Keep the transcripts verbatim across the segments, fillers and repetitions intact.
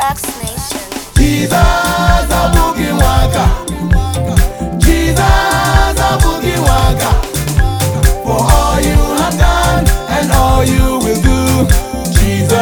Rocks Nation. Jesus, a boogie waka. Jesus, a boogie waka. For all you have done and all you will do. Jesus,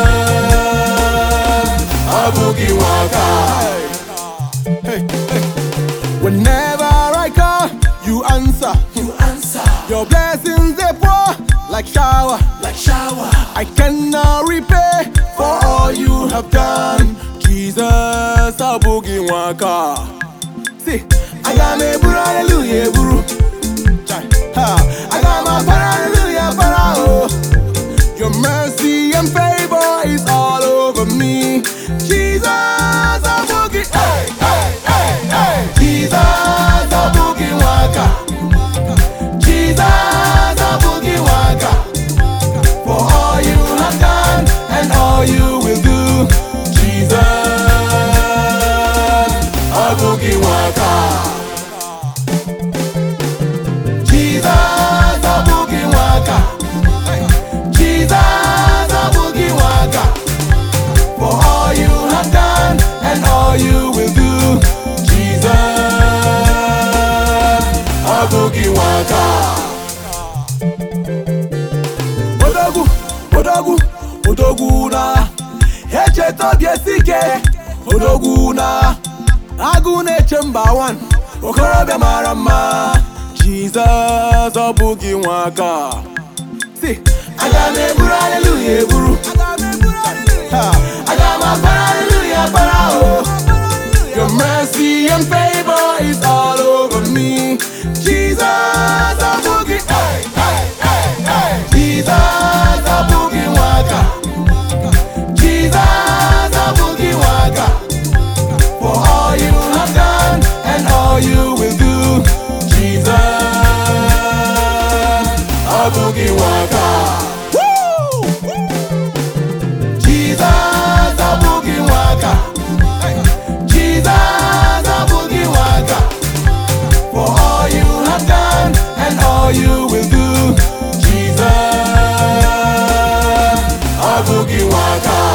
a boogie waka. Hey, hey. Whenever I call, you answer. You answer Your blessings they pour like shower. like shower. I cannot repay for all you have done. Jesus, a boogie waka. See, I got me buru hallelujah buru. Chai, ha, I got my para hallelujah para oh. Your mercy and favor is all over me. Jesus, a boogie, hey, hey, hey, hey. Jesus, a boogie waka. Jesus, a boogie waka. For all you have done and all you will do. Jesus, a boogie waka. Jesus, a boogie waka. Jesus, a boogie waka. For all you have done and all you will do. Jesus, a boogie waka. Odogu, Odogu, Odogu na Eche tobie sike Odogu na Agu neche mba one Okorobia marama Jesus, a boogie waka. See, I got me buru hallelujah buru. Ha, I got my para hallelujah para oh. Your mercy and favor is all over me. Jesus, a boogie, hey, hey, hey, hey. Jesus, a boogie waka. Jesus, a boogie waka. For all you have done and all you will do. Jesus, a boogie waka. Woo! Jesus, a boogie waka. Jesus, a boogie waka. For all you have done and all you will do. Jesus, a boogie waka.